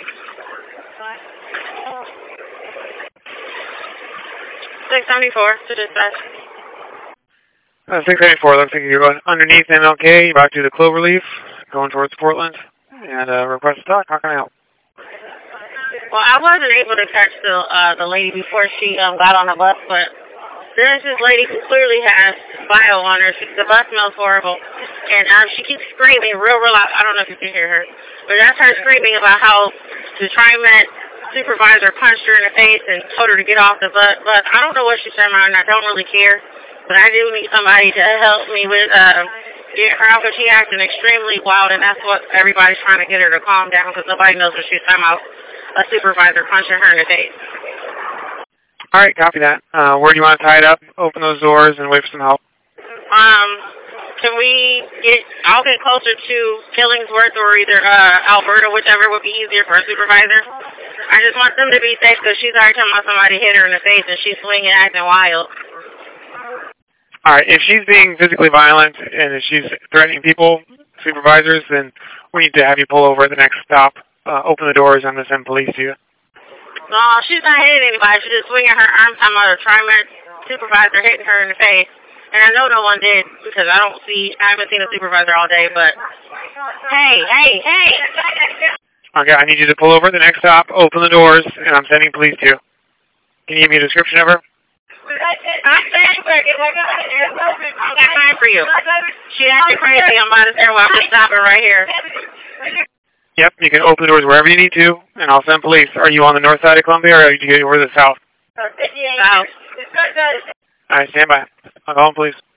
to dispatch. 674, looks like you're going underneath MLK, you're about to do the Cloverleaf, going towards Portland, and request to talk. How can I help? Well, I wasn't able to catch the lady before she got on the bus, but there's this lady who clearly has bio on her. The bus smells horrible, and she keeps screaming real loud. I don't know if you can hear her, but that's her screaming about how the TriMet supervisor punched her in the face and told her to get off the bus. But I don't know what she's talking about, and I don't really care. But I do need somebody to help me with get her out, because she's acting extremely wild, and that's what everybody's trying to get her to calm down, because nobody knows what she's talking about. A supervisor punching her in the face. All right, copy that. Where do you want to tie it up? Open those doors and wait for some help. Can we I'll get closer to Killingsworth or either Alberta, whichever would be easier for a supervisor. I just want them to be safe, because she's already talking about somebody hit her in the face and she's swinging, acting wild. All right, if she's being physically violent and if she's threatening people, supervisors, then we need to have you pull over at the next stop. Open the doors. I'm going to send police to you. No, she's not hitting anybody. She's just swinging her arms. I'm a TriMet supervisor hitting her in the face. And I know no one did, because I haven't seen a supervisor all day, but hey. Okay, I need you to pull over at the next stop, open the doors, and I'm sending police to you. Can you give me a description of her? I got time for you. She acting crazy. I'm by the stairwell. I'm stopping right here. Yep, you can open the doors wherever you need to, and I'll send police. Are you on the north side of Columbia, or are you over the south? South. All right, stand by. I'll call police.